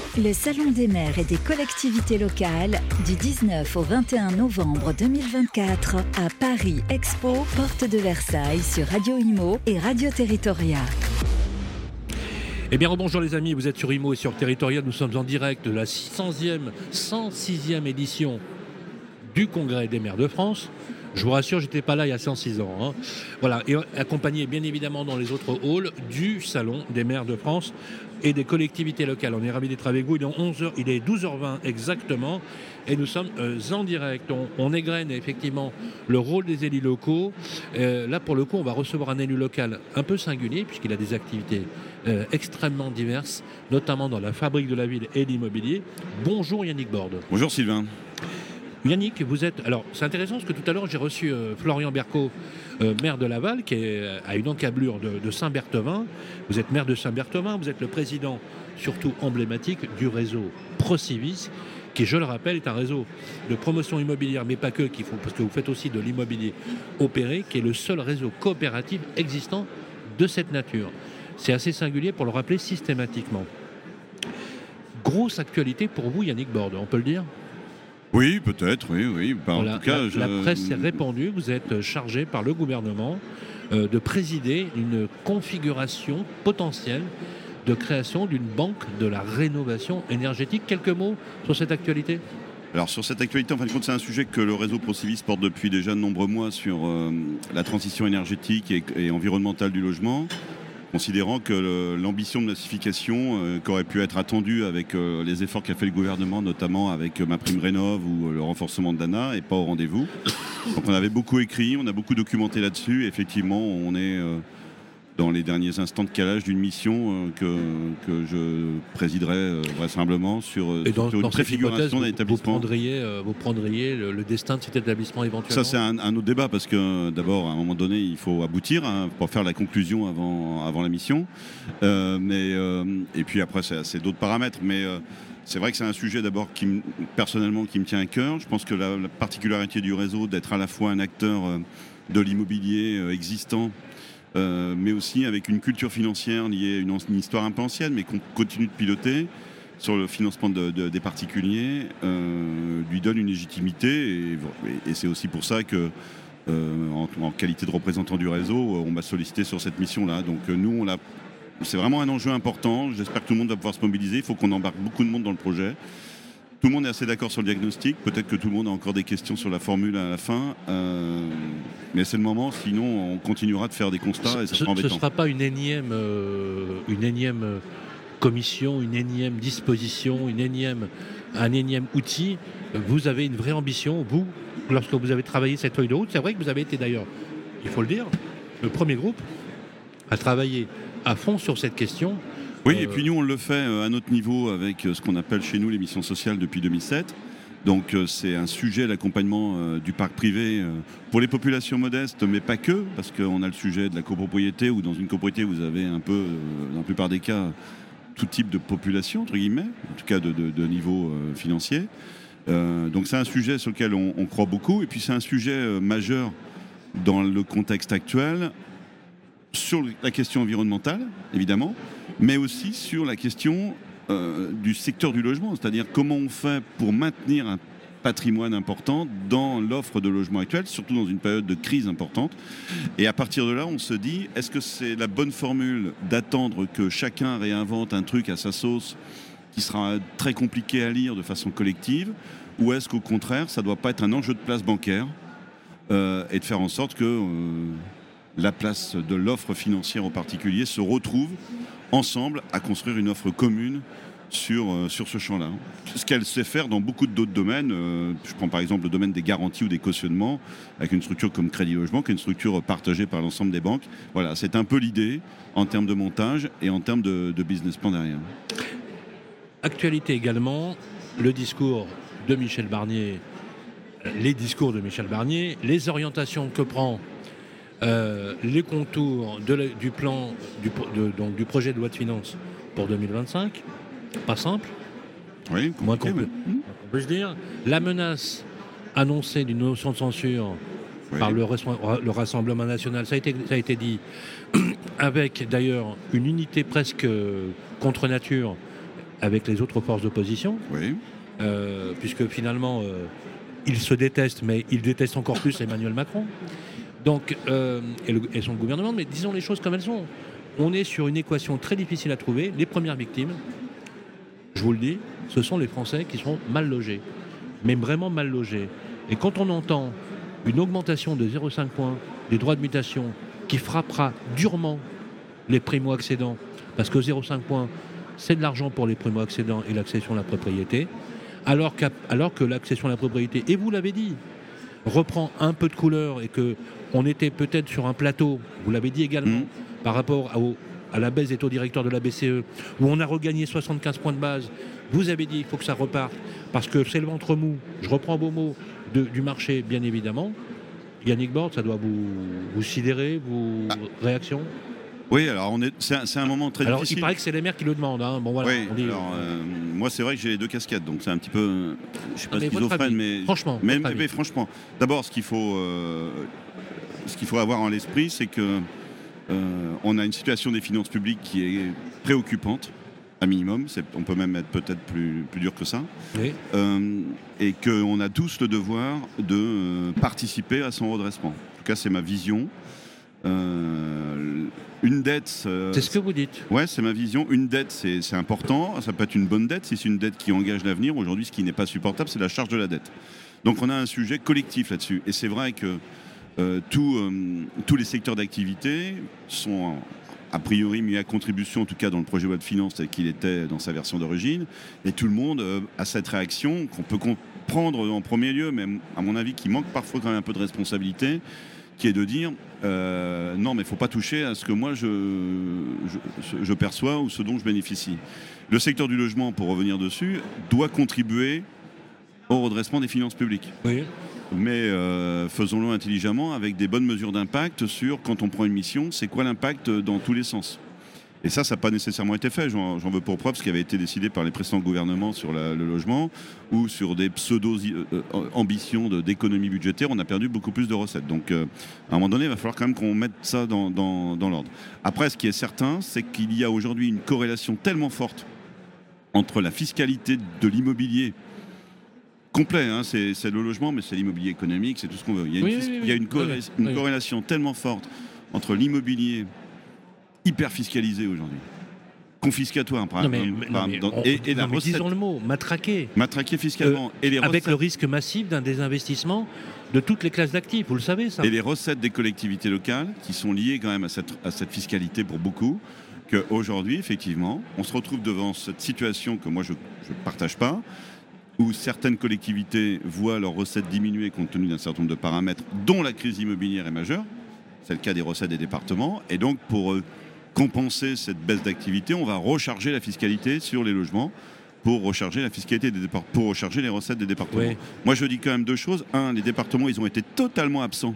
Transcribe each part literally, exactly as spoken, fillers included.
Le Salon des maires et des collectivités locales du dix-neuf au vingt et un novembre deux mille vingt-quatre à Paris Expo, porte de Versailles sur Radio Imo et Radio Territoria. Eh bien, bonjour les amis, vous êtes sur Imo et sur Territoria. Nous sommes en direct de la centième, cent sixième édition du Congrès des maires de France. Je vous rassure, j'étais pas là il y a cent six ans. Hein. Voilà, et accompagné bien évidemment dans les autres halls du Salon des maires de France et des collectivités locales. On est ravis d'être avec vous. Il est onze heures, il est douze heures vingt exactement, et nous sommes euh, en direct. On, on égrène effectivement le rôle des élus locaux. Euh, là, pour le coup, on va recevoir un élu local un peu singulier puisqu'il a des activités euh, extrêmement diverses, notamment dans la fabrique de la ville et l'immobilier. Bonjour Yannick Borde. Bonjour Sylvain. Yannick, vous êtes... Alors, c'est intéressant parce que tout à l'heure, j'ai reçu euh, Florian Berco, euh, maire de Laval, qui est à une encablure de, de Saint-Berthevin. Vous êtes maire de Saint-Berthevin, vous êtes le président, surtout emblématique, du réseau Procivis, qui, je le rappelle, est un réseau de promotion immobilière, mais pas que, qu'il faut, parce que vous faites aussi de l'immobilier opéré, qui est le seul réseau coopératif existant de cette nature. C'est assez singulier pour le rappeler systématiquement. Grosse actualité pour vous, Yannick Borde, on peut le dire ? Oui, peut-être, oui, oui. En voilà, tout cas, la, je... la presse s'est répandue. Vous êtes chargé par le gouvernement euh, de présider une configuration potentielle de création d'une banque de la rénovation énergétique. Quelques mots sur cette actualité ? Alors sur cette actualité, en fin de compte, c'est un sujet que le réseau Procivis porte depuis déjà de nombreux mois sur euh, la transition énergétique et, et environnementale du logement, considérant que le, l'ambition de massification euh, qu'aurait pu être attendue avec euh, les efforts qu'a fait le gouvernement, notamment avec euh, ma prime rénov ou euh, le renforcement de Dana, n'est pas au rendez-vous. Donc on avait beaucoup écrit, on a beaucoup documenté là-dessus. Et effectivement, on est euh, dans les derniers instants de calage d'une mission euh, que, que je présiderai euh, vraisemblablement sur, euh, Et dans, sur une dans préfiguration d'un établissement. Vous prendriez, euh, vous prendriez le, le destin de cet établissement éventuellement ? Ça, c'est un, un autre débat parce que d'abord, à un moment donné, il faut aboutir hein, pour faire la conclusion avant, avant la mission. Euh, mais, euh, et puis après, c'est, c'est d'autres paramètres. Mais euh, c'est vrai que c'est un sujet d'abord qui, personnellement, qui me tient à cœur. Je pense que la, la particularité du réseau d'être à la fois un acteur euh, de l'immobilier euh, existant, Euh, mais aussi avec une culture financière liée à une, une histoire un peu ancienne, mais qu'on continue de piloter sur le financement de, de, des particuliers, euh, lui donne une légitimité. Et, et c'est aussi pour ça que, euh, en, en qualité de représentant du réseau, on m'a sollicité sur cette mission-là. Donc nous, on l'a, c'est vraiment un enjeu important. J'espère que tout le monde va pouvoir se mobiliser. Il faut qu'on embarque beaucoup de monde dans le projet. Tout le monde est assez d'accord sur le diagnostic. Peut-être que tout le monde a encore des questions sur la formule à la fin. Euh, mais c'est le moment, sinon on continuera de faire des constats et ça ce, sera embêtant. Ce ne sera pas une énième, euh, une énième commission, une énième disposition, une énième, un énième outil. Vous avez une vraie ambition, vous, lorsque vous avez travaillé cette feuille de route. C'est vrai que vous avez été d'ailleurs, il faut le dire, le premier groupe à travailler à fond sur cette question. Oui, et puis nous, on le fait à notre niveau avec ce qu'on appelle chez nous les missions sociales depuis deux mille sept. Donc c'est un sujet, l'accompagnement du parc privé pour les populations modestes, mais pas que, parce qu'on a le sujet de la copropriété, où dans une copropriété, vous avez un peu, dans la plupart des cas, tout type de population, entre guillemets, en tout cas de, de, de niveau financier. Euh, donc c'est un sujet sur lequel on, on croit beaucoup, et puis c'est un sujet majeur dans le contexte actuel, sur la question environnementale, évidemment, mais aussi sur la question euh, du secteur du logement, c'est-à-dire comment on fait pour maintenir un patrimoine important dans l'offre de logement actuelle, surtout dans une période de crise importante. Et à partir de là, on se dit, est-ce que c'est la bonne formule d'attendre que chacun réinvente un truc à sa sauce qui sera très compliqué à lire de façon collective, ou est-ce qu'au contraire, ça ne doit pas être un enjeu de place bancaire euh, et de faire en sorte que... Euh, la place de l'offre financière aux particuliers se retrouve ensemble à construire une offre commune sur, euh, sur ce champ-là. Ce qu'elle sait faire dans beaucoup d'autres domaines, euh, je prends par exemple le domaine des garanties ou des cautionnements, avec une structure comme Crédit Logement, qui est une structure partagée par l'ensemble des banques. Voilà, c'est un peu l'idée en termes de montage et en termes de, de business plan derrière. Actualité également, le discours de Michel Barnier, les discours de Michel Barnier, les orientations que prend Euh, les contours de la, du plan du, de, donc, du projet de loi de finances pour deux mille vingt-cinq, pas simple, oui, moins qu'on peut, on peut se dire. La menace annoncée d'une motion de censure oui. par le, le Rassemblement national, ça a été, ça a été dit, avec d'ailleurs une unité presque contre nature avec les autres forces d'opposition, Oui. euh, puisque finalement, euh, ils se détestent, mais ils détestent encore plus Emmanuel Macron donc, euh, et, le, et son gouvernement. Mais disons les choses comme elles sont. On est sur une équation très difficile à trouver. Les premières victimes, je vous le dis, ce sont les Français qui sont mal logés, mais vraiment mal logés. Et quand on entend une augmentation de zéro virgule cinq points des droits de mutation qui frappera durement les primo-accédants, parce que zéro virgule cinq points, c'est de l'argent pour les primo-accédants et l'accession à la propriété, alors, alors que l'accession à la propriété, et vous l'avez dit, reprend un peu de couleur et qu'on était peut-être sur un plateau, vous l'avez dit également, mmh. par rapport à, au, à la baisse des taux directeurs de la B C E, où on a regagné soixante-quinze points de base, vous avez dit qu'il faut que ça reparte, parce que c'est le ventre mou, je reprends vos mots, de, du marché, bien évidemment. Yannick Borde, ça doit vous, vous sidérer, vous ah. réaction. Oui, alors on est, c'est, un, c'est un moment très alors, difficile. Il paraît que c'est les maires qui le demandent. Hein. Bon, voilà, oui, on dit, alors, euh, moi c'est vrai que j'ai les deux casquettes, donc c'est un petit peu, je ne suis pas ah, mais schizophrène, mais franchement, mais, mais, mais franchement, d'abord ce qu'il faut, euh, ce qu'il faut avoir en l'esprit, c'est que euh, on a une situation des finances publiques qui est préoccupante. Un minimum, c'est, on peut même être peut-être plus, plus dur que ça, oui. euh, et qu'on a tous le devoir de euh, participer à son redressement. En tout cas, c'est ma vision. Euh, une dette... Euh, c'est ce que vous dites. Ouais, c'est ma vision. Une dette, c'est, c'est important. Ça peut être une bonne dette si c'est une dette qui engage l'avenir. Aujourd'hui, ce qui n'est pas supportable, c'est la charge de la dette. Donc on a un sujet collectif là-dessus. Et c'est vrai que euh, tout, euh, tous les secteurs d'activité sont... a priori mis à contribution, en tout cas dans le projet de loi de finances tel qu'il était dans sa version d'origine, et tout le monde euh, a cette réaction qu'on peut comprendre en premier lieu, mais à mon avis qui manque parfois quand même un peu de responsabilité, qui est de dire euh, non mais il ne faut pas toucher à ce que moi je, je, je perçois ou ce dont je bénéficie. Le secteur du logement, pour revenir dessus, doit contribuer au redressement des finances publiques. Oui. Mais euh, faisons-le intelligemment avec des bonnes mesures d'impact sur, quand on prend une mission, c'est quoi l'impact dans tous les sens. Et ça, ça n'a pas nécessairement été fait. J'en, j'en veux pour preuve ce qui avait été décidé par les précédents gouvernements sur la, le logement ou sur des pseudo-ambitions de, d'économie budgétaire. On a perdu beaucoup plus de recettes. Donc, euh, à un moment donné, il va falloir quand même qu'on mette ça dans, dans, dans l'ordre. Après, ce qui est certain, c'est qu'il y a aujourd'hui une corrélation tellement forte entre la fiscalité de l'immobilier complet, hein, c'est, c'est le logement, mais c'est l'immobilier économique, c'est tout ce qu'on veut. Il y a une, oui, fis- oui, oui. il y a une, corré- oui, une oui. corrélation tellement forte entre l'immobilier hyper fiscalisé aujourd'hui, confiscatoire par, non, mais, par, non, mais dans, on, et, et la non, mais recette disons le mot, matraqué. matraqué fiscalement, Euh, et les avec recettes, le risque massif d'un désinvestissement de toutes les classes d'actifs, vous le savez ça. et les recettes des collectivités locales qui sont liées quand même à cette, à cette fiscalité pour beaucoup, qu'aujourd'hui, effectivement, on se retrouve devant cette situation que moi je ne partage pas, où certaines collectivités voient leurs recettes diminuer compte tenu d'un certain nombre de paramètres, dont la crise immobilière est majeure. C'est le cas des recettes des départements. Et donc, pour euh, compenser cette baisse d'activité, on va recharger la fiscalité sur les logements pour recharger la fiscalité des départ- pour recharger les recettes des départements. Oui. Moi, je dis quand même deux choses. Un, les départements, ils ont été totalement absents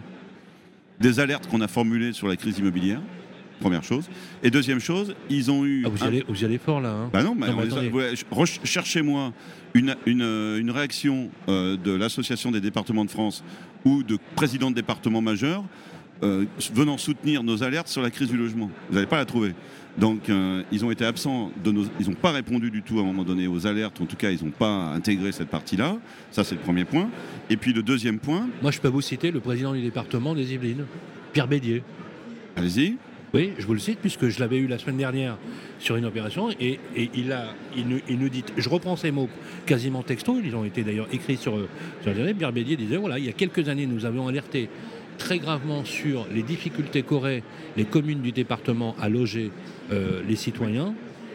des alertes qu'on a formulées sur la crise immobilière. Première chose. Et deuxième chose, ils ont eu... Ah, vous, y un... allez, vous y allez fort là. Hein. Bah non, bah, non on les a... ouais, re- cherchez-moi une, une, une réaction euh, de l'Association des départements de France ou de présidents de départements majeurs euh, venant soutenir nos alertes sur la crise du logement. Vous n'allez pas la trouver. Donc euh, ils ont été absents, de nos... ils n'ont pas répondu du tout à un moment donné aux alertes, en tout cas ils n'ont pas intégré cette partie-là. Ça c'est le premier point. Et puis le deuxième point... Moi je peux vous citer le président du département des Yvelines, Pierre Bédier. Allez-y. Oui, je vous le cite, puisque je l'avais eu la semaine dernière sur une opération, et, et il, a, il, nous, il nous dit, je reprends ces mots quasiment texto, ils ont été d'ailleurs écrits sur, sur le Pierre Bédier disait, voilà, il y a quelques années, nous avions alerté très gravement sur les difficultés qu'auraient les communes du département à loger euh, les citoyens,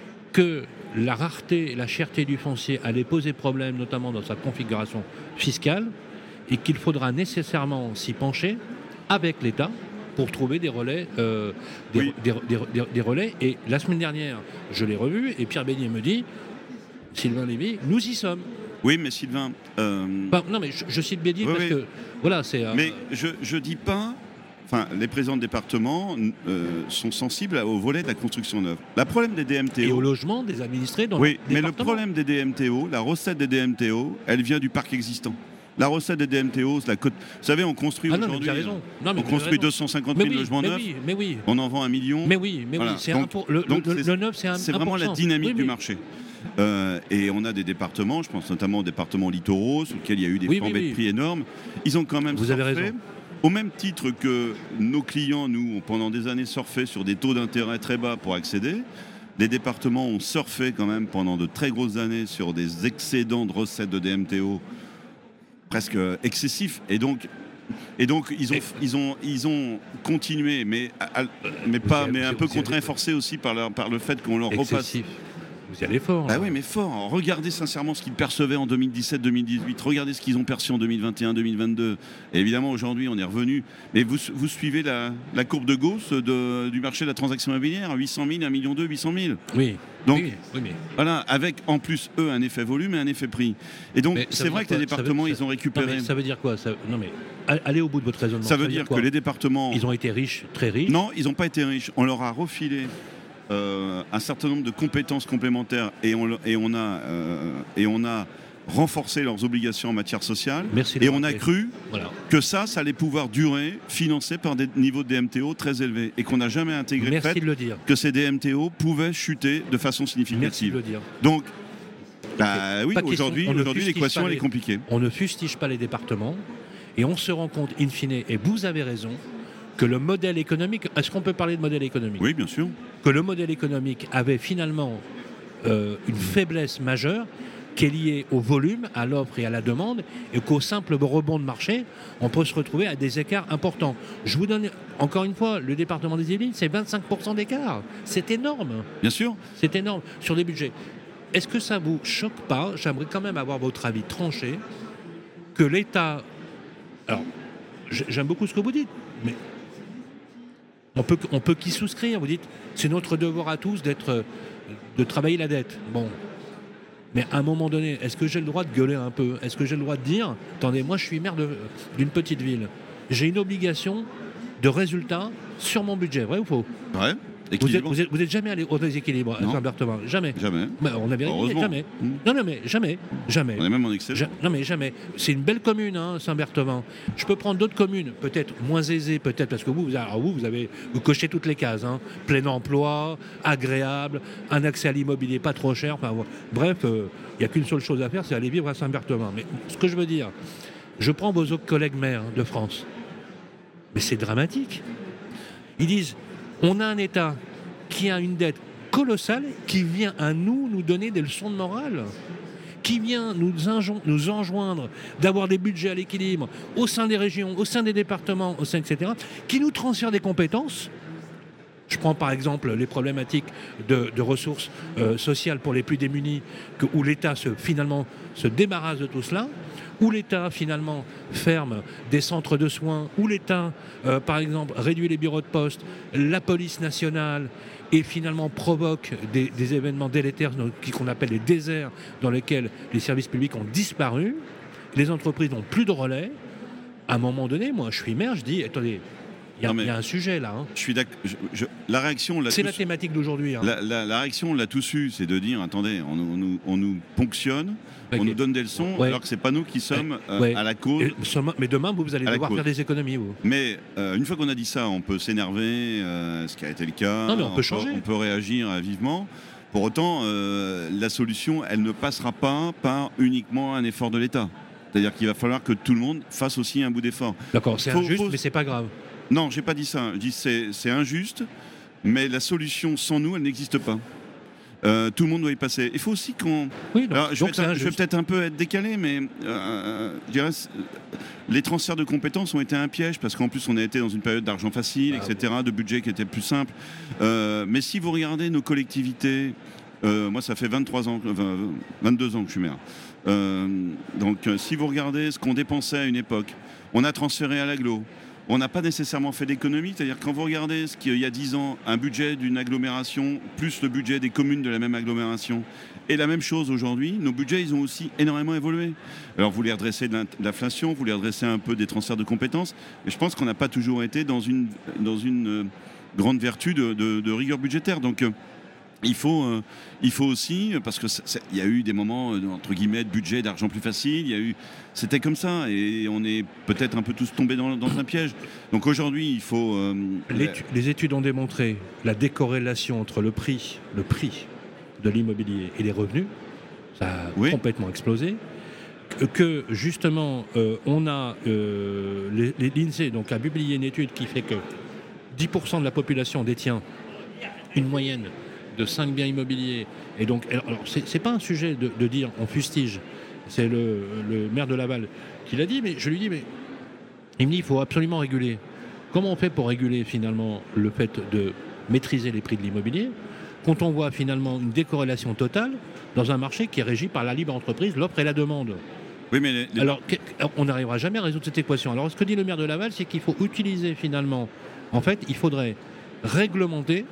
que la rareté et la cherté du foncier allaient poser problème, notamment dans sa configuration fiscale, et qu'il faudra nécessairement s'y pencher avec l'État, pour trouver des relais, euh, des, oui. des, des, des, des relais. Et la semaine dernière, je l'ai revu, et Pierre Bédier me dit, Sylvain Lévy, nous y sommes. Oui, mais Sylvain... Euh... Bah, non, mais je, je cite Bédier oui, parce oui. que, voilà, c'est... Euh... Mais je je dis pas... Enfin, les présidents de département euh, sont sensibles au volet de la construction neuve. Le problème des D M T O... Et au logement des administrés dans oui, le mais le problème des D M T O, la recette des D M T O, elle vient du parc existant. La recette des D M T O, la côte... Vous savez, on construit ah non, aujourd'hui... raison. Non, mais on construit deux cent cinquante mille oui, logements mais neufs, oui, mais oui. on en vend un million. Mais oui, mais voilà. oui, c'est donc, un pour... le, donc le, c'est, le neuf, c'est un c'est vraiment la dynamique oui, du marché. Euh, et on a des départements, je pense notamment aux départements littoraux, sur lesquels il y a eu des oui, flambées oui, oui. de prix énormes. Ils ont quand même Vous surfé, avez raison. au même titre que nos clients, nous, ont pendant des années surfé sur des taux d'intérêt très bas pour accéder. Les départements ont surfé quand même pendant de très grosses années sur des excédents de recettes de D M T O presque excessifs. Et donc, et donc ils, ont, et... ils, ont, ils ont continué, mais, à, mais, pas, mais un peu contraint et forcé aussi par, leur, par le fait qu'on leur excessif. repasse. Vous y allez fort. Bah oui, mais fort. Regardez sincèrement ce qu'ils percevaient en deux mille dix-sept deux mille dix-huit. Regardez ce qu'ils ont perçu en deux mille vingt et un deux mille vingt-deux. Et évidemment, aujourd'hui, on est revenu. Mais vous, vous suivez la, la courbe de Gauss de, du marché de la transaction immobilière, huit cent mille, un million deux, huit cent mille. Oui. Donc, oui, oui, mais... voilà, avec en plus, eux, un effet volume et un effet prix. Et donc, c'est vrai que les départements, veut, ils ont récupéré. Non, mais ça veut dire quoi ça... Non, mais allez au bout de votre raisonnement. Ça veut, ça veut dire, dire que les départements. Ils ont été riches, très riches. Non, ils n'ont pas été riches. On leur a refilé. Euh, un certain nombre de compétences complémentaires et on, et on, a, euh, et on a renforcé leurs obligations en matière sociale. Merci et on a cru voilà. que ça, ça allait pouvoir durer, financé par des niveaux de D M T O très élevés et qu'on n'a jamais intégré Merci le fait de le dire. que ces D M T O pouvaient chuter de façon significative. Merci de le dire. Donc, bah, oui, aujourd'hui, question, aujourd'hui l'équation elle est compliquée. On ne fustige pas les départements et on se rend compte, in fine, et vous avez raison, que le modèle économique, est-ce qu'on peut parler de modèle économique ? Oui, bien sûr. Que le modèle économique avait finalement euh, une faiblesse majeure qui est liée au volume, à l'offre et à la demande, et qu'au simple rebond de marché, on peut se retrouver à des écarts importants. Je vous donne, encore une fois, le département des Yvelines, c'est vingt-cinq pour cent d'écart. C'est énorme. Bien sûr. C'est énorme sur les budgets. Est-ce que ça vous choque pas ? J'aimerais quand même avoir votre avis tranché, que l'État... Alors, j'aime beaucoup ce que vous dites, mais... On peut, on peut qu'y souscrire, vous dites, c'est notre devoir à tous d'être, de travailler la dette. Bon, mais à un moment donné, est-ce que j'ai le droit de gueuler un peu ? Est-ce que j'ai le droit de dire, attendez, moi je suis maire de, d'une petite ville, j'ai une obligation de résultat sur mon budget, vrai ou faux ? Ouais. Vous êtes, vous, êtes, vous êtes jamais allé au déséquilibre à Saint-Berthevin ? Jamais. Jamais. Bah, on a vérifié, jamais. Mmh. Non, non, mais jamais. Jamais. On est même en excès. Ja- non, mais jamais. C'est une belle commune, hein, Saint-Berthevin. Je peux prendre d'autres communes, peut-être moins aisées, peut-être, parce que vous, vous, alors vous, vous avez vous cochez toutes les cases. Hein. Plein emploi, agréable, un accès à l'immobilier pas trop cher. Enfin, bref, il euh, n'y a qu'une seule chose à faire, c'est aller vivre à Saint-Berthevin. Mais ce que je veux dire, je prends vos autres collègues maires de France. Mais c'est dramatique. Ils disent, on a un État qui a une dette colossale, qui vient à nous nous donner des leçons de morale, qui vient nous, injo- nous enjoindre d'avoir des budgets à l'équilibre au sein des régions, au sein des départements, au sein, et cetera, qui nous transfère des compétences. Je prends par exemple les problématiques de, de ressources euh, sociales pour les plus démunis, que, où l'État se, finalement se débarrasse de tout cela, où l'État finalement ferme des centres de soins, où l'État, euh, par exemple, réduit les bureaux de poste, la police nationale, et finalement provoque des, des événements délétères qu'on appelle les déserts, dans lesquels les services publics ont disparu, les entreprises n'ont plus de relais. À un moment donné, moi je suis maire, je dis, attendez, il y, y a un sujet là. Hein. Je suis d'accord. Je, je, la réaction, on l'a c'est tous... la thématique d'aujourd'hui. Hein. La, la, la réaction, on l'a tous eu, c'est de dire, attendez, on, on, nous, on nous ponctionne, okay. on nous donne des leçons, ouais. alors que c'est pas nous qui sommes ouais. Euh, ouais. à la cause. Et, mais demain, vous, vous allez devoir faire des économies, vous. Mais euh, une fois qu'on a dit ça, on peut s'énerver, euh, ce qui a été le cas. Non, mais on, on peut peut changer. On peut réagir euh, vivement. Pour autant, euh, la solution, elle ne passera pas par uniquement un effort de l'État. C'est-à-dire qu'il va falloir que tout le monde fasse aussi un bout d'effort. D'accord, c'est faut, injuste, faut... mais c'est pas grave. Non, j'ai pas dit ça. Je dis c'est, c'est injuste, mais la solution sans nous, elle n'existe pas. Euh, tout le monde doit y passer. Il faut aussi qu'on... Oui, donc, Alors, je, donc vais être, je vais peut-être un peu être décalé, mais euh, je dirais, les transferts de compétences ont été un piège, parce qu'en plus, on a été dans une période d'argent facile, ah, et cetera, bon. de budget qui était plus simple. Euh, mais si vous regardez nos collectivités, euh, moi, ça fait vingt-trois ans, vingt-deux ans que je suis maire. Euh, donc, euh, si vous regardez ce qu'on dépensait à une époque, on a transféré à l'agglo. On n'a pas nécessairement fait d'économie, c'est-à-dire quand vous regardez ce qu'il y a dix ans, un budget d'une agglomération, plus le budget des communes de la même agglomération, et la même chose aujourd'hui, nos budgets, ils ont aussi énormément évolué. Alors vous les redressez de l'inflation, vous les redressez un peu des transferts de compétences, mais je pense qu'on n'a pas toujours été dans une, dans une euh, grande vertu de, de, de rigueur budgétaire. Donc euh, il faut, euh, il faut aussi, parce qu'il y a eu des moments, euh, entre guillemets, de budget, d'argent plus facile, il y a eu... C'était comme ça, et on est peut-être un peu tous tombés dans, dans un piège. Donc aujourd'hui, il faut... Euh, les, les études ont démontré la décorrélation entre le prix, le prix de l'immobilier et les revenus, ça a oui. complètement explosé. Que, que justement, euh, on a euh, les, les, l'INSEE donc, a publié une étude qui fait que dix pour cent de la population détient une moyenne de cinq biens immobiliers. Et donc, alors, c'est, c'est pas un sujet de, de dire on fustige. C'est le, le maire de Laval qui l'a dit, mais je lui dis, mais il me dit, il faut absolument réguler. Comment on fait pour réguler finalement le fait de maîtriser les prix de l'immobilier quand on voit finalement une décorrélation totale dans un marché qui est régi par la libre entreprise, l'offre et la demande. Oui, mais les, les... Alors, on n'arrivera jamais à résoudre cette équation. Alors, ce que dit le maire de Laval, c'est qu'il faut utiliser finalement, en fait, il faudrait réglementer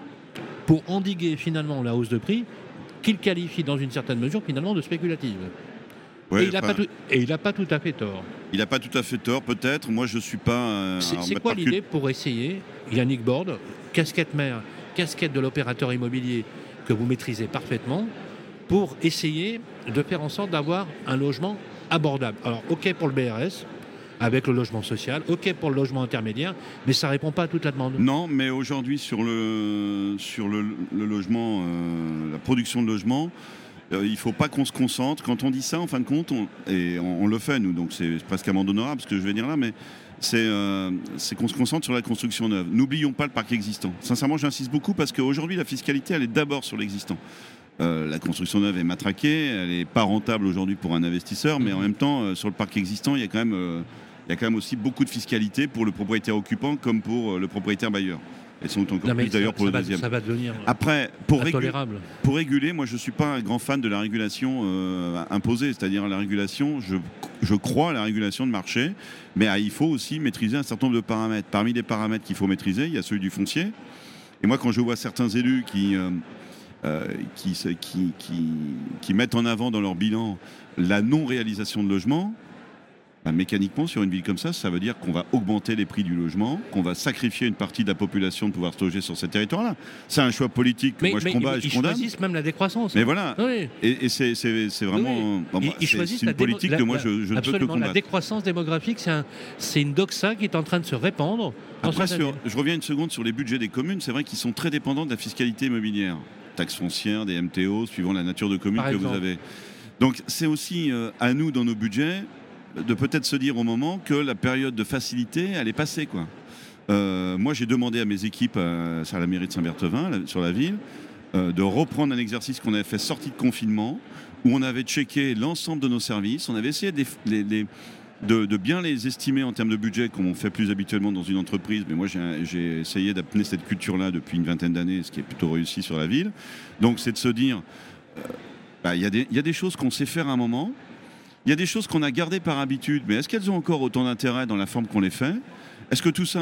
pour endiguer finalement la hausse de prix qu'il qualifie dans une certaine mesure finalement de spéculative. Ouais, et, il enfin... tout... et il n'a pas tout à fait tort. Il n'a pas tout à fait tort, peut-être. Moi, je ne suis pas... Euh, c'est c'est quoi l'idée pour essayer, Yannick Borde, casquette maire, casquette de l'opérateur immobilier que vous maîtrisez parfaitement, pour essayer de faire en sorte d'avoir un logement abordable. Alors, OK pour le B R S, avec le logement social, OK pour le logement intermédiaire, mais ça ne répond pas à toute la demande. Non, mais aujourd'hui, sur le, sur le, le logement, euh, la production de logements, euh, il ne faut pas qu'on se concentre. Quand on dit ça, en fin de compte, on, et on, on le fait, nous, donc c'est presque amende honorable ce que je vais dire là, mais c'est, euh, c'est qu'on se concentre sur la construction neuve. N'oublions pas le parc existant. Sincèrement, j'insiste beaucoup parce qu'aujourd'hui, la fiscalité, elle est d'abord sur l'existant. Euh, la construction neuve est matraquée, elle n'est pas rentable aujourd'hui pour un investisseur, mais en même temps, euh, sur le parc existant, il y a quand même, euh, il y a quand même aussi beaucoup de fiscalité pour le propriétaire occupant comme pour euh, le propriétaire bailleur. Et sans doute encore non, plus d'ailleurs ça, pour ça le va, deuxième. Ça va devenir Après, pour, régu- pour réguler, moi je ne suis pas un grand fan de la régulation euh, imposée, c'est-à-dire la régulation, je, je crois à la régulation de marché, mais ah, il faut aussi maîtriser un certain nombre de paramètres. Parmi les paramètres qu'il faut maîtriser, il y a celui du foncier. Et moi quand je vois certains élus qui... Euh, Euh, qui, qui, qui, qui mettent en avant dans leur bilan la non-réalisation de logement, bah, mécaniquement, sur une ville comme ça, ça veut dire qu'on va augmenter les prix du logement, qu'on va sacrifier une partie de la population de pouvoir se loger sur ces territoires-là. C'est un choix politique que mais, moi je mais combats ils, et je ils condamne. Ils choisissent même la décroissance. Mais voilà. Oui. Et, et c'est, c'est, c'est vraiment... Oui. Bon, moi, ils, ils c'est, c'est une politique démo- que moi la, je, je ne peux que combattre. La décroissance démographique, c'est, un, c'est une doxa qui est en train de se répandre. Après, sur, je reviens une seconde sur les budgets des communes. C'est vrai qu'ils sont très dépendants de la fiscalité immobilière. Taxes foncières, des M T O, suivant la nature de commune Par que exemple. Vous avez. Donc c'est aussi euh, à nous, dans nos budgets, de peut-être se dire au moment que la période de facilité, elle est passée, quoi. Euh, moi, j'ai demandé à mes équipes euh, à la mairie de Saint-Berthevin, là, sur la ville, euh, de reprendre un exercice qu'on avait fait sortie de confinement, où on avait checké l'ensemble de nos services, on avait essayé de les, les, les De, de bien les estimer en termes de budget, comme on fait plus habituellement dans une entreprise. Mais moi, j'ai, j'ai essayé d'amener cette culture-là depuis une vingtaine d'années, ce qui est plutôt réussi sur la ville. Donc, c'est de se dire, il euh, bah, y, y a des choses qu'on sait faire à un moment, il y a des choses qu'on a gardées par habitude, mais est-ce qu'elles ont encore autant d'intérêt dans la forme qu'on les fait ? Est-ce que tout ça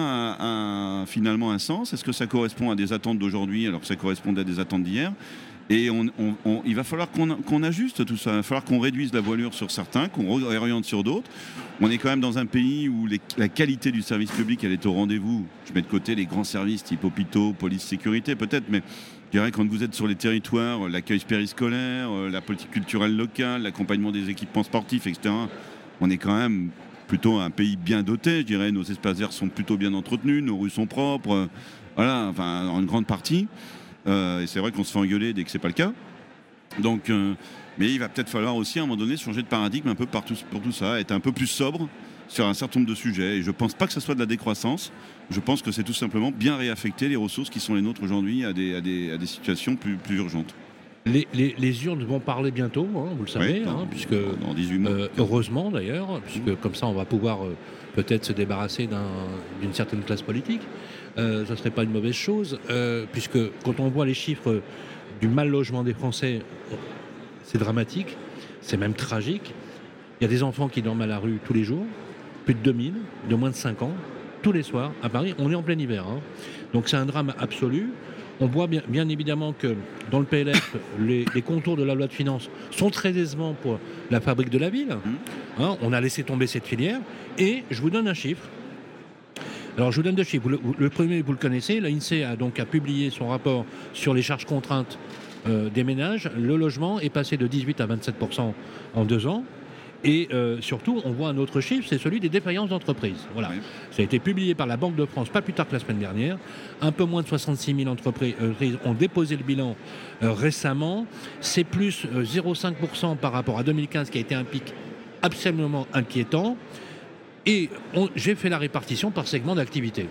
a, a finalement un sens ? Est-ce que ça correspond à des attentes d'aujourd'hui alors que ça correspondait à des attentes d'hier ? Et on, on, on, il va falloir qu'on, qu'on ajuste tout ça, il va falloir qu'on réduise la voilure sur certains, qu'on réoriente sur d'autres. On est quand même dans un pays où les, la qualité du service public, elle est au rendez-vous. Je mets de côté les grands services type hôpitaux, police, sécurité peut-être, mais je dirais quand vous êtes sur les territoires, l'accueil périscolaire, la politique culturelle locale, l'accompagnement des équipements sportifs, et cetera, on est quand même plutôt un pays bien doté, je dirais. Nos espaces verts sont plutôt bien entretenus, nos rues sont propres, voilà, enfin en une grande partie. Euh, et c'est vrai qu'on se fait engueuler dès que c'est pas le cas. Donc, euh, mais il va peut-être falloir aussi à un moment donné changer de paradigme un peu partout pour tout ça, être un peu plus sobre sur un certain nombre de sujets. Et je pense pas que ce soit de la décroissance. Je pense que c'est tout simplement bien réaffecter les ressources qui sont les nôtres aujourd'hui à des, à des, à des situations plus, plus urgentes. Les, les, les urnes vont parler bientôt, hein, vous le savez, oui, dans, hein, puisque dans dix-huit mois. Euh, heureusement d'ailleurs, puisque mmh. comme ça on va pouvoir euh, peut-être se débarrasser d'un, d'une certaine classe politique. Euh, ça ne serait pas une mauvaise chose, euh, puisque quand on voit les chiffres du mal logement des Français, c'est dramatique, c'est même tragique. Il y a des enfants qui dorment à la rue tous les jours, plus de deux mille, de moins de cinq ans, tous les soirs à Paris. On est en plein hiver, hein. Donc c'est un drame absolu. On voit bien, bien évidemment que dans le P L F, les, les contours de la loi de finances sont très décevants pour la fabrique de la ville. Hein, on a laissé tomber cette filière. Et je vous donne un chiffre. Alors je vous donne deux chiffres. Le, le premier, vous le connaissez, l'INSEE a donc a publié son rapport sur les charges contraintes euh, des ménages. Le logement est passé de dix-huit à vingt-sept pour cent en deux ans. Et euh, surtout, on voit un autre chiffre, c'est celui des défaillances d'entreprises. Voilà. Oui. Ça a été publié par la Banque de France pas plus tard que la semaine dernière. Un peu moins de soixante-six mille entreprises euh, ont déposé le bilan euh, récemment. C'est plus euh, zéro virgule cinq pour cent par rapport à deux mille quinze, qui a été un pic absolument inquiétant. Et on, j'ai fait la répartition par segment d'activité.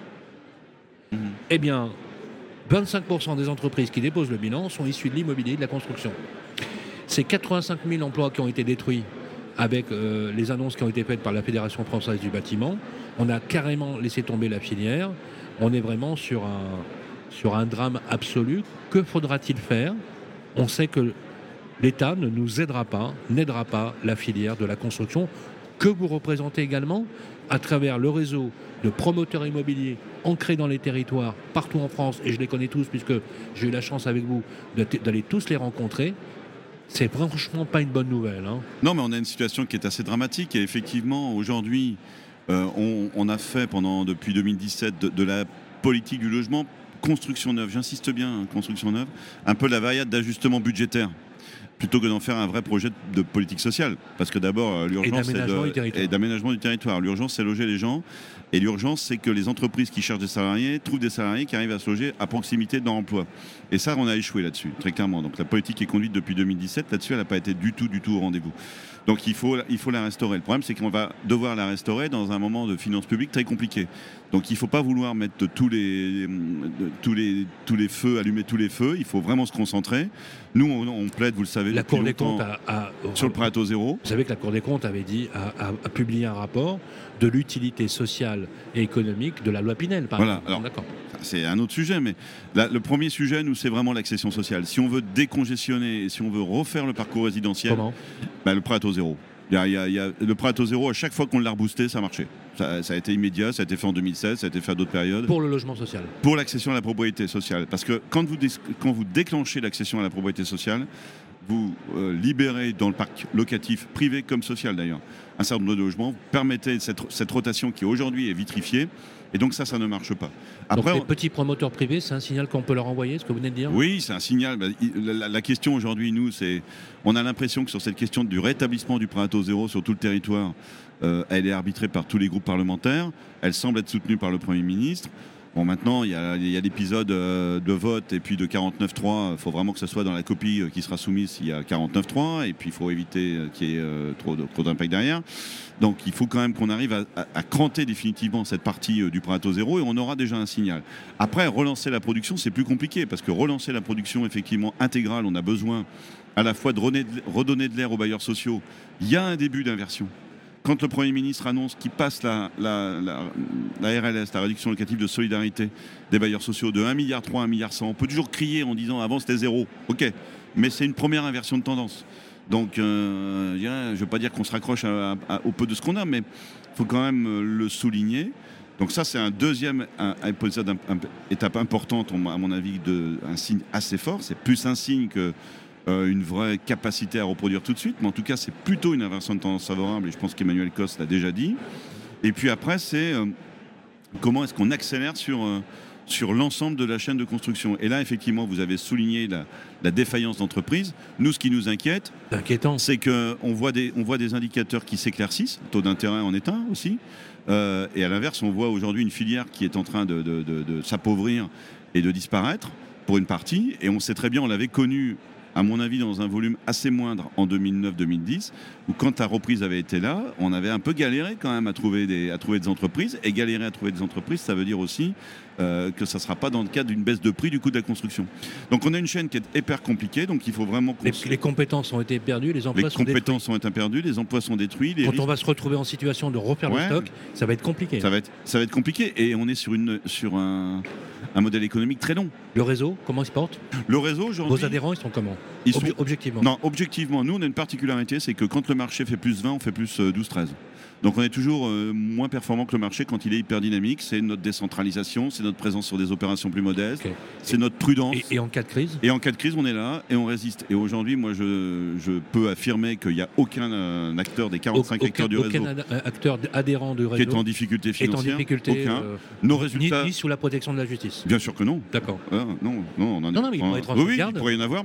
Mmh. Eh bien, vingt-cinq pour cent des entreprises qui déposent le bilan sont issues de l'immobilier, de la construction. C'est quatre-vingt-cinq mille emplois qui ont été détruits avec euh, les annonces qui ont été faites par la Fédération française du bâtiment. On a carrément laissé tomber la filière. On est vraiment sur un, sur un drame absolu. Que faudra-t-il faire ? On sait que l'État ne nous aidera pas, n'aidera pas la filière de la construction, que vous représentez également à travers le réseau de promoteurs immobiliers ancrés dans les territoires, partout en France, et je les connais tous puisque j'ai eu la chance avec vous d'aller tous les rencontrer. C'est franchement pas une bonne nouvelle. Hein. Non, mais on a une situation qui est assez dramatique. Et effectivement, aujourd'hui, euh, on, on a fait pendant depuis deux mille dix-sept de, de la politique du logement, construction neuve, j'insiste bien, hein, construction neuve, un peu la variable d'ajustement budgétaire, plutôt que d'en faire un vrai projet de politique sociale. Parce que d'abord, l'urgence, et d'aménagement, c'est de, et d'aménagement du territoire. L'urgence, c'est loger les gens. Et l'urgence, c'est que les entreprises qui cherchent des salariés trouvent des salariés qui arrivent à se loger à proximité de leur emploi. Et ça, on a échoué là-dessus, très clairement. Donc la politique est conduite depuis deux mille dix-sept. Là-dessus, elle n'a pas été du tout, du tout au rendez-vous. Donc il faut, il faut la restaurer. Le problème, c'est qu'on va devoir la restaurer dans un moment de finances publiques très compliqué. Donc il ne faut pas vouloir mettre tous les, tous, les, tous les feux, allumer tous les feux. Il faut vraiment se concentrer. Nous, on, on plaide, vous le savez, la depuis Cour des longtemps, comptes a, a, sur le prêt à taux zéro. Vous savez que la Cour des comptes avait dit, a, a, a publié un rapport de l'utilité sociale et économique de la loi Pinel, par voilà, exemple. alors, D'accord. C'est un autre sujet, mais là, le premier sujet, nous, c'est vraiment l'accession sociale. Si on veut décongestionner et si on veut refaire le parcours résidentiel, Comment bah, le prêt à taux zéro. Il y a, il y a, il y a, le prêt à taux zéro, à chaque fois qu'on l'a reboosté, ça marchait. Ça, ça a été immédiat, ça a été fait en deux mille seize, ça a été fait à d'autres périodes. Pour le logement social. Pour l'accession à la propriété sociale. Parce que quand vous, dé- quand vous déclenchez l'accession à la propriété sociale, vous euh, libérez dans le parc locatif, privé comme social d'ailleurs, un certain nombre de logements, vous permettez cette, cette rotation qui aujourd'hui est vitrifiée, et donc ça, ça ne marche pas. Après, donc les on... petits promoteurs privés, c'est un signal qu'on peut leur envoyer, ce que vous venez de dire ? Oui, c'est un signal. La, la question aujourd'hui, nous, c'est... On a l'impression que sur cette question du rétablissement du prêt à taux zéro sur tout le territoire, euh, elle est arbitrée par tous les groupes parlementaires, elle semble être soutenue par le Premier ministre. Bon, maintenant, il y a, il y a l'épisode de vote et puis de quarante-neuf trois. Il faut vraiment que ce soit dans la copie qui sera soumise s'il y a quarante-neuf trois. Et puis, il faut éviter qu'il y ait euh, trop, trop d'impact derrière. Donc, il faut quand même qu'on arrive à, à, à cranter définitivement cette partie euh, du prêt à taux zéro et on aura déjà un signal. Après, relancer la production, c'est plus compliqué parce que relancer la production, effectivement, intégrale, on a besoin à la fois de redonner de l'air aux bailleurs sociaux. Il y a un début d'inversion. Quand le Premier ministre annonce qu'il passe la, la, la, la R L S, la réduction locative de solidarité des bailleurs sociaux, de un virgule trois milliard à un virgule cent milliard, on peut toujours crier en disant avant c'était zéro. Ok, mais c'est une première inversion de tendance. Donc, euh, je ne veux pas dire qu'on se raccroche à, à, au peu de ce qu'on a, mais il faut quand même le souligner. Donc ça, c'est un deuxième un, un, un, un, étape importante, à mon avis, de, un signe assez fort. C'est plus un signe que Euh, une vraie capacité à reproduire tout de suite, mais en tout cas c'est plutôt une inversion de tendance favorable et je pense qu'Emmanuel Cos l'a déjà dit. Et puis après c'est euh, comment est-ce qu'on accélère sur, euh, sur l'ensemble de la chaîne de construction. Et là effectivement vous avez souligné la, la défaillance d'entreprise. Nous ce qui nous inquiète, inquiétant, c'est qu'on voit des, on voit des indicateurs qui s'éclaircissent, le taux d'intérêt en est un aussi, euh, et à l'inverse on voit aujourd'hui une filière qui est en train de, de, de, de s'appauvrir et de disparaître pour une partie, et on sait très bien, on l'avait connu à mon avis, dans un volume assez moindre en deux mille neuf deux mille dix, où quand la reprise avait été là, on avait un peu galéré quand même à trouver des, à trouver des entreprises. Et galérer à trouver des entreprises, ça veut dire aussi euh, que ça ne sera pas dans le cadre d'une baisse de prix du coût de la construction. Donc on a une chaîne qui est hyper compliquée, donc il faut vraiment... Les, les compétences ont été perdues, les emplois les sont détruits. Les compétences ont été perdues, les emplois sont détruits. Les quand risques... on va se retrouver en situation de refaire ouais. le stock, ça va être compliqué. Ça va être, ça va être compliqué, et on est sur, une, sur un, un modèle économique très long. Le réseau, comment il se porte ? Le réseau, aujourd'hui... Vos adhérents, ils sont comment ? Ils sont... Obje- objectivement. Non, objectivement, nous, on a une particularité, c'est que quand le marché fait plus vingt, on fait plus douze treize. Donc on est toujours euh, moins performant que le marché quand il est hyper dynamique. C'est notre décentralisation, c'est notre présence sur des opérations plus modestes, okay. c'est notre prudence. Et, et en cas de crise ? Et en cas de crise, on est là et on résiste. Et aujourd'hui, moi, je, je peux affirmer qu'il n'y a aucun euh, acteur des quarante-cinq aucun, acteurs du réseau... Aucun acteur adhérent du réseau qui est en difficulté financière. Est en difficulté, aucun. Euh, Nos résultats... Ni, ni sous la protection de la justice. Bien sûr que non. D'accord. Ah, non, non, on en non, non, mais il pourrait être en oui, sauvegarde. il pourrait y en avoir, mais pas du en tout.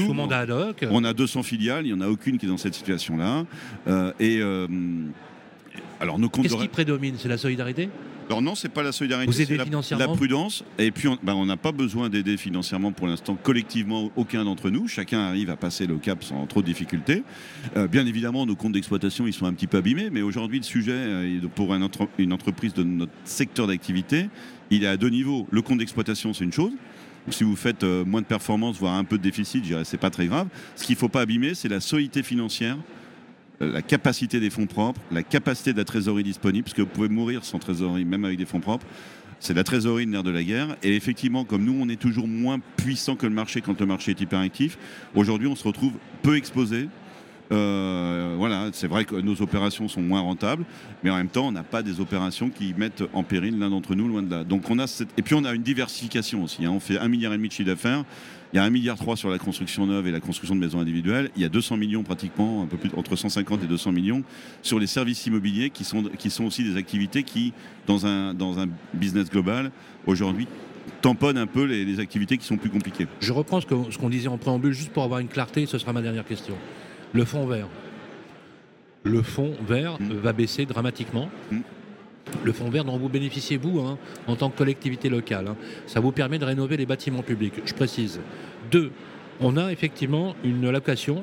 nous, sous mandat ad hoc. On a deux cents filiales, il n'y en a aucune qui est dans cette situation-là. Euh, et euh, alors nos comptes Qu'est-ce de... qui prédomine? C'est la solidarité? Alors non, c'est pas la solidarité, Vous aidez c'est la, financièrement la prudence. Et puis on bah, n'a pas besoin d'aider financièrement pour l'instant, collectivement, aucun d'entre nous. Chacun arrive à passer le cap sans trop de difficultés. Euh, bien évidemment, nos comptes d'exploitation, ils sont un petit peu abîmés. Mais aujourd'hui, le sujet, euh, pour un entre, une entreprise de notre secteur d'activité, il est à deux niveaux. Le compte d'exploitation, c'est une chose. Si vous faites euh, moins de performance, voire un peu de déficit, je dirais c'est pas très grave. Ce qu'il ne faut pas abîmer, c'est la solidité financière, la capacité des fonds propres, la capacité de la trésorerie disponible, parce que vous pouvez mourir sans trésorerie, même avec des fonds propres. C'est la trésorerie le nerf de la guerre. Et effectivement, comme nous, on est toujours moins puissant que le marché quand le marché est hyperactif, aujourd'hui, on se retrouve peu exposé. Euh, voilà, c'est vrai que nos opérations sont moins rentables, mais en même temps, on n'a pas des opérations qui mettent en péril l'un d'entre nous, loin de là. Donc on a cette... Et puis on a une diversification aussi. Hein. On fait un milliard et demi de chiffre d'affaires. Il y a un milliard trois sur la construction neuve et la construction de maisons individuelles. Il y a deux cents millions pratiquement, un peu plus entre cent cinquante et deux cents millions sur les services immobiliers qui sont, qui sont aussi des activités qui, dans un, dans un business global, aujourd'hui, tamponnent un peu les, les activités qui sont plus compliquées. Je reprends ce, que, ce qu'on disait en préambule, juste pour avoir une clarté, ce sera ma dernière question. Le fonds vert. Le fonds vert mmh. va baisser dramatiquement. Mmh. Le fonds vert dont vous bénéficiez, vous, hein, en tant que collectivité locale, hein, ça vous permet de rénover les bâtiments publics, je précise. Deux, on a effectivement une allocation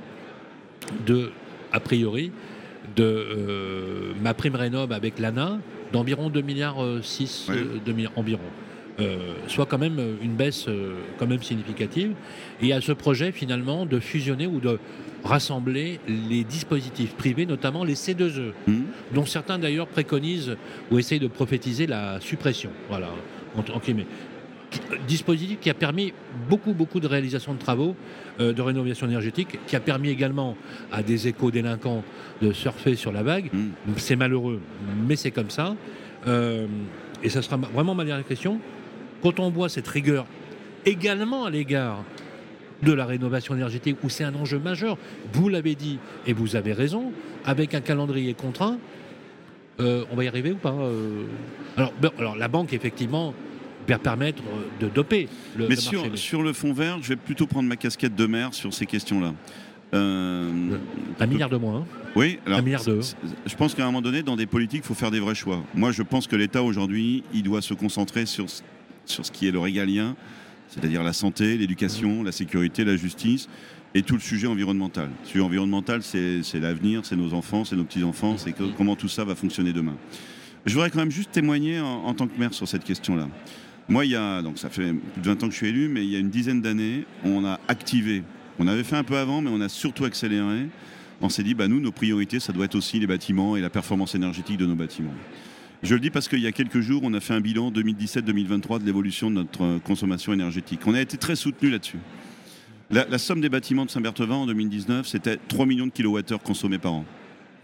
de, a priori, de euh, ma prime rénov avec l'A N A d'environ deux virgule six milliards, oui. euh, deux milliards environ. Euh, soit quand même une baisse euh, quand même significative. Et il y a ce projet finalement de fusionner ou de rassembler les dispositifs privés, notamment les C deux E, mmh. dont certains d'ailleurs préconisent ou essayent de prophétiser la suppression. Voilà, en, en guillemets. Dispositif qui a permis beaucoup, beaucoup de réalisations de travaux euh, de rénovation énergétique, qui a permis également à des éco-délinquants de surfer sur la vague. Mmh. C'est malheureux, mais c'est comme ça. Euh, et ça sera vraiment ma dernière question. Quand on voit cette rigueur également à l'égard de la rénovation énergétique, où c'est un enjeu majeur, vous l'avez dit, et vous avez raison, avec un calendrier contraint, euh, on va y arriver ou pas euh... alors, ben, alors, la banque, effectivement, va permettre de doper le, mais le sur, marché. Sur le fonds vert, je vais plutôt prendre ma casquette de maire sur ces questions-là. Euh, un milliard de moins. Hein. Oui, alors, un milliard de. Je pense qu'à un moment donné, dans des politiques, il faut faire des vrais choix. Moi, je pense que l'État, aujourd'hui, il doit se concentrer sur, sur ce qui est le régalien, c'est-à-dire la santé, l'éducation, la sécurité, la justice et tout le sujet environnemental. Le sujet environnemental, c'est, c'est l'avenir, c'est nos enfants, c'est nos petits-enfants, c'est que, comment tout ça va fonctionner demain. Je voudrais quand même juste témoigner en, en tant que maire sur cette question-là. Moi, il y a, donc ça fait plus de vingt ans que je suis élu, mais il y a une dizaine d'années, on a activé, on avait fait un peu avant, mais on a surtout accéléré. On s'est dit, bah, nous, nos priorités, ça doit être aussi les bâtiments et la performance énergétique de nos bâtiments. Je le dis parce qu'il y a quelques jours, on a fait un bilan deux mille dix-sept deux mille vingt-trois de l'évolution de notre consommation énergétique. On a été très soutenus là-dessus. La, la somme des bâtiments de Saint-Berthevin en deux mille dix-neuf, c'était trois millions de kilowattheures consommés par an.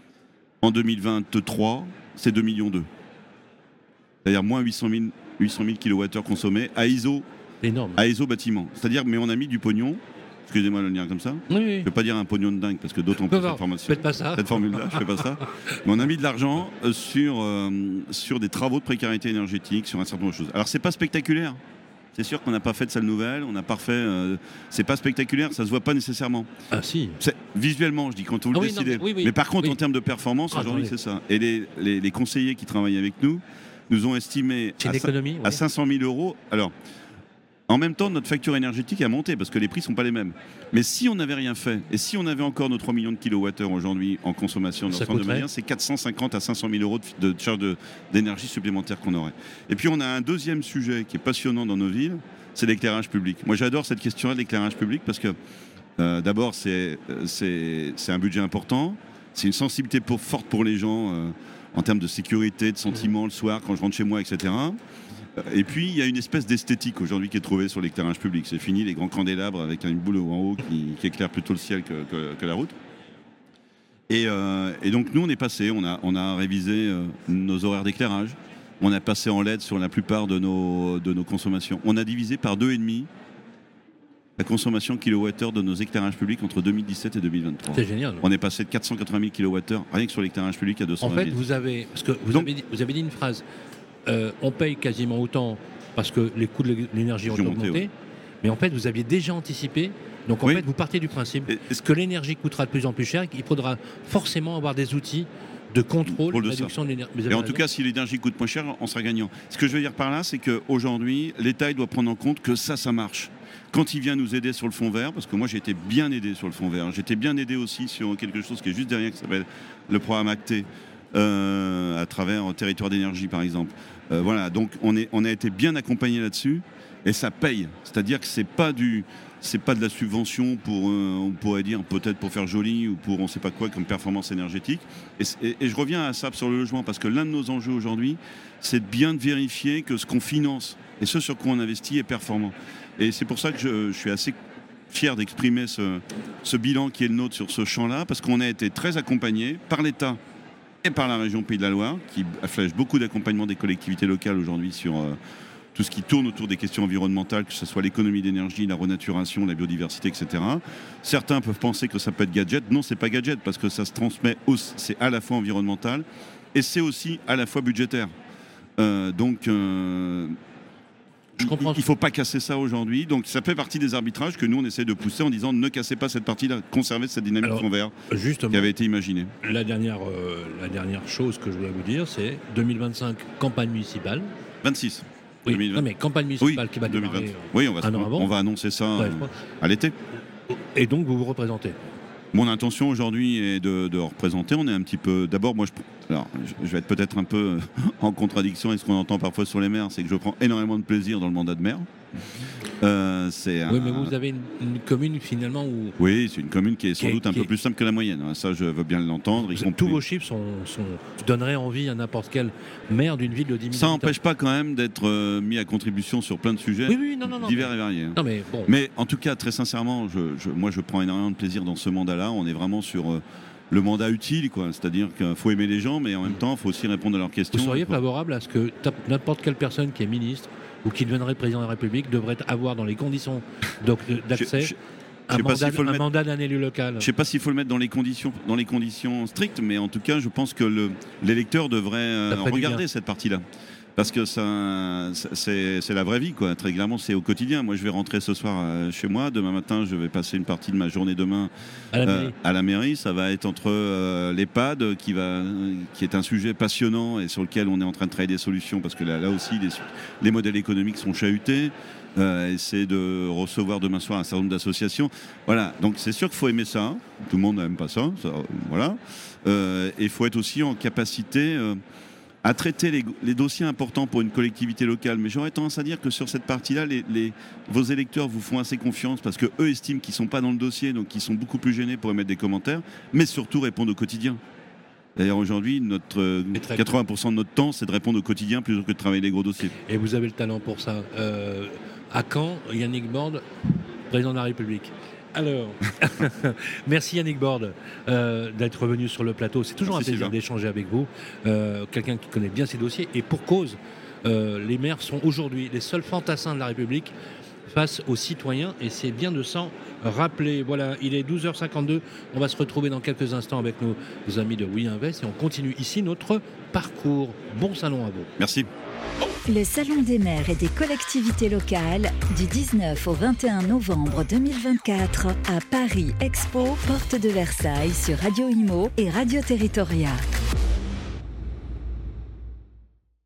En deux mille vingt-trois, c'est deux virgule deux millions. C'est-à-dire moins huit cent mille kilowattheures consommés à I S O, énorme. À I S O bâtiment. C'est-à-dire, mais on a mis du pognon. Excusez-moi de le dire comme ça. Oui, oui. Je ne veux pas dire un pognon de dingue parce que d'autres ont pris cette formation. Faites pas ça. Cette formule-là, je ne fais pas ça. Mais on a mis de l'argent sur, euh, sur des travaux de précarité énergétique, sur un certain nombre de choses. Alors, c'est pas spectaculaire. C'est sûr qu'on n'a pas fait de salle nouvelle, on n'a pas refait. Euh, c'est pas spectaculaire, ça se voit pas nécessairement. Ah si. C'est, visuellement, je dis quand vous ah, le oui, décidez. Non, mais, oui, oui, mais par contre, oui. en termes de performance, ah, aujourd'hui, c'est ça. Et les, les, les conseillers qui travaillent avec nous nous ont estimé à, économie, à cinq cent mille euros. Alors. En même temps, notre facture énergétique a monté parce que les prix ne sont pas les mêmes. Mais si on n'avait rien fait, et si on avait encore nos trois millions de kilowattheures aujourd'hui en consommation dans de manière, c'est quatre cent cinquante à cinq cent mille euros de, de charge de, d'énergie supplémentaire qu'on aurait. Et puis on a un deuxième sujet qui est passionnant dans nos villes, c'est l'éclairage public. Moi j'adore cette question-là de l'éclairage public parce que euh, d'abord c'est, c'est, c'est un budget important, c'est une sensibilité pour, forte pour les gens euh, en termes de sécurité, de sentiments le soir quand je rentre chez moi, et cetera. Et puis, il y a une espèce d'esthétique aujourd'hui qui est trouvée sur l'éclairage public. C'est fini les grands candélabres avec une boule en haut qui, qui éclaire plutôt le ciel que, que, que la route. Et, euh, et donc, nous, on est passé, on a, on a révisé euh, nos horaires d'éclairage. On a passé en L E D sur la plupart de nos, de nos consommations. On a divisé par deux virgule cinq la consommation kilowattheure de nos éclairages publics entre deux mille dix-sept et deux mille vingt-trois. C'est génial. On est passé de quatre cent quatre-vingt mille kilowattheures rien que sur l'éclairage public à deux cent vingt mille. En fait, vous avez, parce que vous, donc, avez, dit, vous avez dit une phrase. Euh, on paye quasiment autant parce que les coûts de l'énergie ont augmenté, monté, ouais. Mais en fait, vous aviez déjà anticipé Donc en Oui. fait, vous partez du principe Et- est-ce que l'énergie coûtera de plus en plus cher et qu'il faudra forcément avoir des outils de contrôle, Pour de le ça. réduction de l'énergie. Et en tout cas, si l'énergie coûte moins cher, on sera gagnant. Ce que je veux dire par là, c'est qu'aujourd'hui, l'État il doit prendre en compte que ça, ça marche. Quand il vient nous aider sur le fonds vert, parce que moi j'ai été bien aidé sur le fonds vert, j'étais bien aidé aussi sur quelque chose qui est juste derrière, qui s'appelle le programme Acté, euh, à travers un territoire d'énergie par exemple. Euh, voilà, donc on, est, on a été bien accompagné là-dessus, et ça paye. C'est-à-dire que c'est pas du... C'est pas de la subvention pour, euh, on pourrait dire peut-être pour faire joli ou pour on sait pas quoi comme performance énergétique. Et, et, et je reviens à ça sur le logement parce que l'un de nos enjeux aujourd'hui, c'est de bien de vérifier que ce qu'on finance et ce sur quoi on investit est performant. Et c'est pour ça que je, je suis assez fier d'exprimer ce, ce bilan qui est le nôtre sur ce champ-là, parce qu'on a été très accompagné par l'État et par la région Pays de la Loire, qui flèche beaucoup d'accompagnement des collectivités locales aujourd'hui sur euh, tout ce qui tourne autour des questions environnementales, que ce soit l'économie d'énergie, la renaturation, la biodiversité, et cetera. Certains peuvent penser que ça peut être gadget. Non, c'est pas gadget, parce que ça se transmet, aussi, c'est à la fois environnemental et c'est aussi à la fois budgétaire. Euh, donc... Euh, Je comprends. Il ne faut pas casser ça aujourd'hui. Donc ça fait partie des arbitrages que nous, on essaie de pousser en disant ne cassez pas cette partie-là, conservez cette dynamique Alors, fond vert Justement, qui avait été imaginée. la dernière, euh, la dernière chose que je voulais vous dire, c'est deux mille vingt-cinq, campagne municipale. vingt-six. Oui, deux mille vingt. non, mais campagne municipale Oui, qui va deux mille vingt. démarrer. Oui, on va, un an avant. on va annoncer ça Ouais, euh, je crois. à l'été. Et donc, vous vous représentez. Mon intention aujourd'hui est de, de représenter. On est un petit peu. D'abord, moi, je, alors, je vais être peut-être un peu en contradiction avec ce qu'on entend parfois sur les maires, c'est que je prends énormément de plaisir dans le mandat de maire. Euh, c'est Oui, un- mais vous avez une, une commune finalement où Oui, c'est une commune qui est sans Qui est- doute un qui peu est- plus simple que la moyenne. Ça, je veux bien l'entendre. y tous compris- vos chiffres sont, sont, donneraient envie à n'importe quel maire d'une ville de dix mille Ça habitants. n'empêche pas quand même d'être euh, mis à contribution sur plein de sujets Oui, oui, non, non, non. divers mais, et variés. non, mais bon. Mais en tout cas, très sincèrement, je, je- moi je prends énormément de plaisir dans ce mandat-là. On est vraiment sur euh, le mandat utile, quoi. C'est-à-dire qu'il faut aimer les gens, mais en même temps, il faut aussi répondre à leurs questions. Vous seriez Il faut- favorable à ce que tap- n'importe quelle personne qui est ministre ou qui deviendrait président de la République devrait avoir dans les conditions doc- d'accès Je- je- un sais pas mandat, s'il faut le un mettre- mandat d'un élu local. Je ne sais pas s'il faut le mettre dans les conditions, dans les conditions strictes, mais en tout cas, je pense que le- l'électeur devrait euh, Ça ferait du regarder bien. cette partie-là. Parce que ça, ça- c'est c'est la vraie vie, quoi. Très clairement, c'est au quotidien. Moi, je vais rentrer ce soir euh, chez moi. Demain matin, je vais passer une partie de ma journée demain À la euh, mairie. à la mairie. Ça va être entre euh, l'EHPAD, qui, va, qui est un sujet passionnant et sur lequel on est en train de travailler des solutions, parce que là, là aussi, les, les modèles économiques sont chahutés. Euh, essayer de recevoir demain soir un certain nombre d'associations. Voilà, donc c'est sûr qu'il faut aimer ça. Tout le monde n'aime pas ça. ça voilà. Euh, et il faut être aussi en capacité euh, à traiter les, les dossiers importants pour une collectivité locale. Mais j'aurais tendance à dire que sur cette partie-là, les, les, vos électeurs vous font assez confiance parce qu'eux estiment qu'ils ne sont pas dans le dossier, donc ils sont beaucoup plus gênés pour émettre des commentaires, mais surtout répondre au quotidien. D'ailleurs, aujourd'hui, notre, euh, Et très quatre-vingts pour cent de notre temps, c'est de répondre au quotidien plutôt que de travailler les gros dossiers. Et vous avez le talent pour ça. Euh, à quand Yannick Borde, président de la République? Alors, merci Yannick Borde euh, d'être venu sur le plateau. C'est toujours Merci, un plaisir Sylvain. d'échanger avec vous. Euh, Quelqu'un qui connaît bien ses dossiers. Et pour cause, euh, les maires sont aujourd'hui les seuls fantassins de la République face aux citoyens. Et c'est bien de s'en rappeler. Voilà, il est douze heures cinquante-deux. On va se retrouver dans quelques instants avec nos, nos amis de We Invest. Et on continue ici notre parcours. Bon salon à vous. Merci. Le Salon des maires et des collectivités locales du dix-neuf au vingt et un novembre deux mille vingt-quatre à Paris Expo, porte de Versailles sur Radio Imo et Radio Territoria.